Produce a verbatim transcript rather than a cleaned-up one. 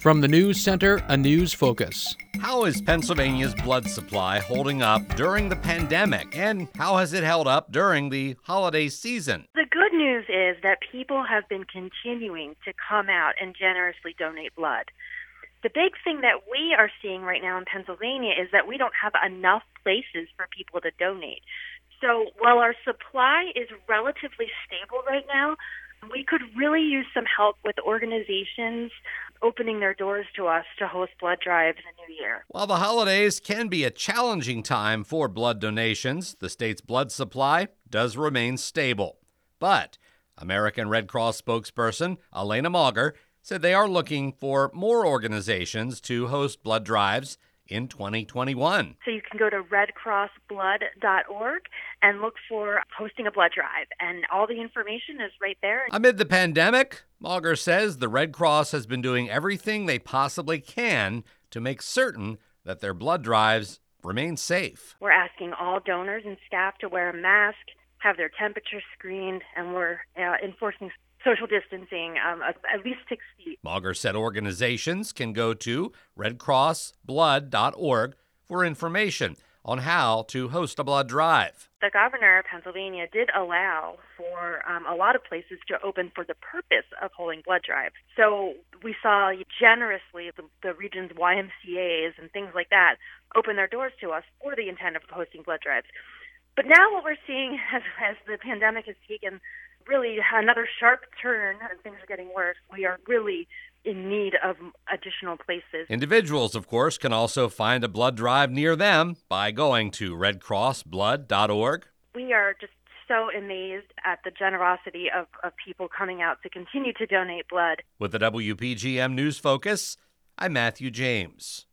From the News Center, a news focus. How is Pennsylvania's blood supply holding up during the pandemic, and how has it held up during the holiday season? The good news is that people have been continuing to come out and generously donate blood. The big thing that we are seeing right now in Pennsylvania is that we don't have enough places for people to donate. So while our supply is relatively stable right now, we could really use some help with organizations opening their doors to us to host blood drives in the new year. While the holidays can be a challenging time for blood donations, the state's blood supply does remain stable. But American Red Cross spokesperson Elena Mauger said they are looking for more organizations to host blood drives in twenty twenty-one. So you can go to red cross blood dot org and look for hosting a blood drive, and all the information is right there. Amid the pandemic, Mauger says the Red Cross has been doing everything they possibly can to make certain that their blood drives remain safe. We're asking all donors and staff to wear a mask, have their temperature screened, and we're uh, enforcing social distancing um, of at least six feet. Mauger said organizations can go to red cross blood dot org for information on how to host a blood drive. The governor of Pennsylvania did allow for um, a lot of places to open for the purpose of holding blood drives. So we saw generously the, the region's Y M C As and things like that open their doors to us for the intent of hosting blood drives. But now what we're seeing as, as the pandemic has taken really another sharp turn and things are getting worse, we are really in need of additional places. Individuals, of course, can also find a blood drive near them by going to red cross blood dot org. We are just so amazed at the generosity of, of people coming out to continue to donate blood. With the W P G M News Focus, I'm Matthew James.